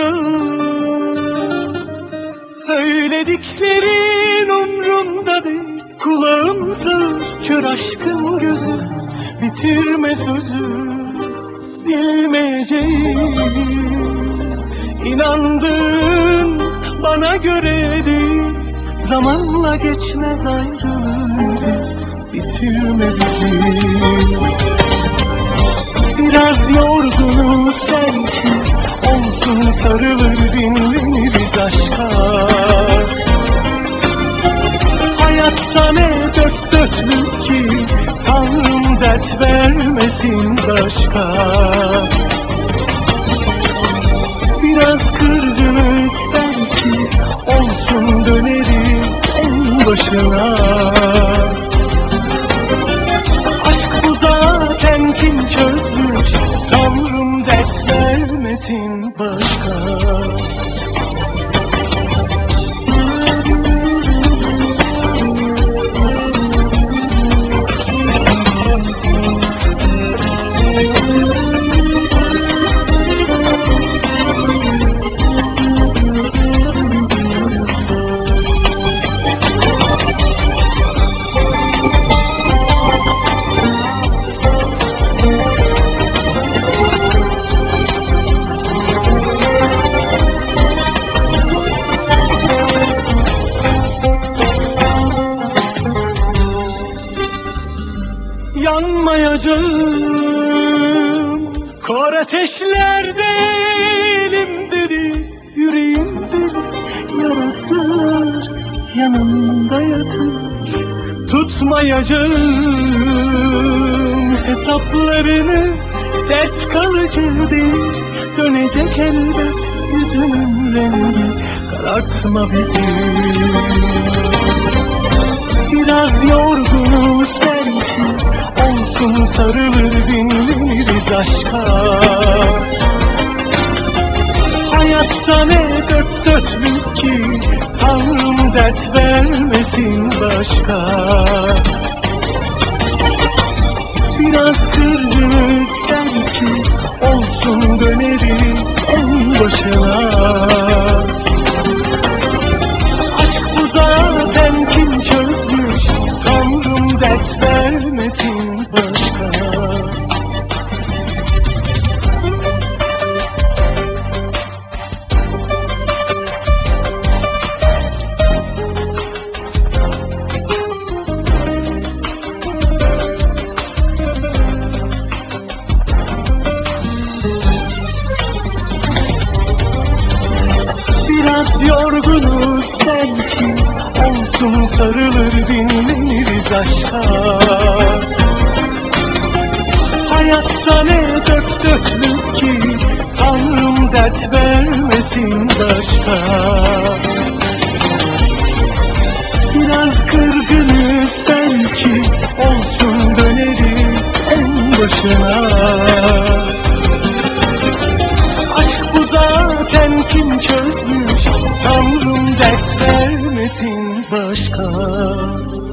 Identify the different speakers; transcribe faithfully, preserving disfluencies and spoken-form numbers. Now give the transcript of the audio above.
Speaker 1: Söylediklerin umrumda değil, kulağım sağır, kör aşkın gözü, bitirme sözü, bilmeyeceğim. İnandın bana göre değil, zamanla geçmez ayrılık izi, bitirme bizi. Biraz yorgunuz belki, olsun sarılır dinleniriz aşka. Hayatta ne dört dörtlük ki, Tanrım dert vermesin başka. Biraz kırgınız belki, olsun döneriz en başına. Aşk bu zaten kim çözmüş, Tanrım dert vermesin başka. Yanmayacağım kor ateşlerde, elimdedir yüreğimde yarası, yanımda yatır. Tutmayacağım hesaplarını, dert kalıcı değil, dönecek elbet yüzünün rengi, karartma bizi. Biraz yorgunuz belki, olsun sarılır dinleniriz aşka. Hayatta ne dört dörtlük ki, Tanrım dert vermesin başka. Biraz kırgınız belki, olsun döneriz en başına. Aşk bu zaten kim çözmüş, Tanrım dert vermesin başka. Biraz yorgunuz belki, olsun sarılır dinleniriz aşka. Hayatta ne dört dörtlük ki, Tanrım dert vermesin başka. Biraz kırgınız belki, olsun döneriz en başına. Aşk bu zaten kim çözmüş, Tanrım dert vermesin başka.